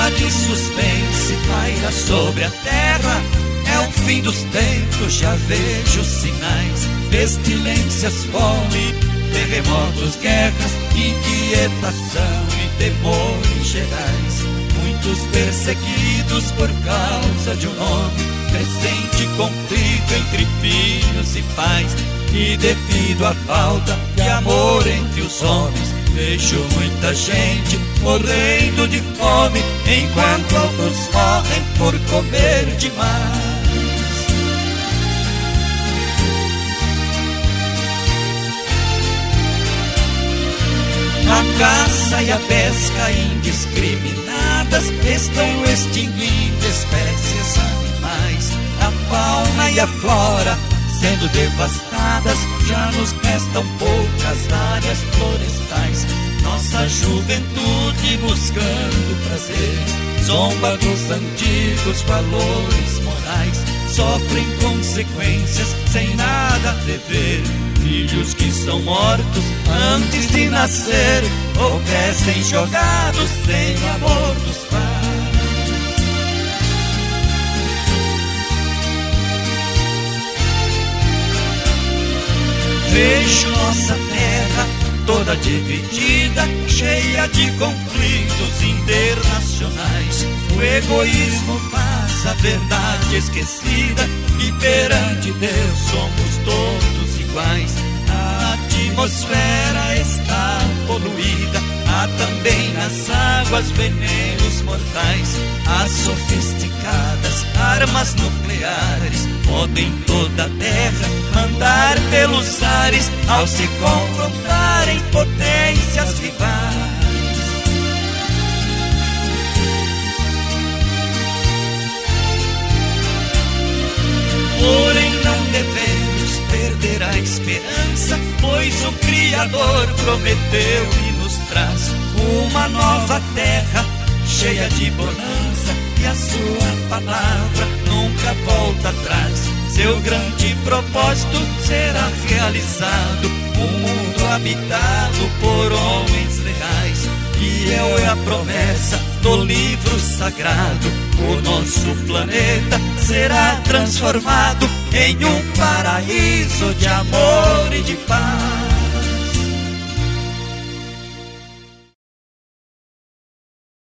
de suspense paira sobre a terra. É o fim dos tempos, já vejo sinais. Pestilências, fome, terremotos, guerras, inquietação e temores gerais. Muitos perseguidos por causa de um nome, crescente conflito entre filhos e pais. E devido à falta de amor entre os homens, vejo muita gente morrendo de fome, enquanto outros morrem por comer demais. A caça e a pesca indiscriminadas estão extinguindo espécies animais. A fauna e a flora sendo devastadas, já nos restam poucas áreas florestais. Nossa juventude buscando prazer zomba dos antigos valores morais. Sofrem consequências sem nada prever. Filhos que são mortos antes de nascer, ou crescem jogados sem o amor dos pais. Vejo nossa terra toda dividida, cheia de conflitos internacionais. O egoísmo faz a verdade esquecida, e perante Deus somos todos iguais. A atmosfera está poluída, há também nas águas venenos mortais. As sofisticadas armas nucleares podem toda a terra mandar pelos ares, ao se confrontarem potências rivais. Porém não devemos perder a esperança, pois o Criador prometeu e nos traz uma nova terra cheia de bonança, e a sua palavra nunca volta atrás. Seu grande propósito será realizado, um mundo habitado por homens leais. E é a promessa do livro sagrado: o nosso planeta será transformado em um paraíso de amor e de paz.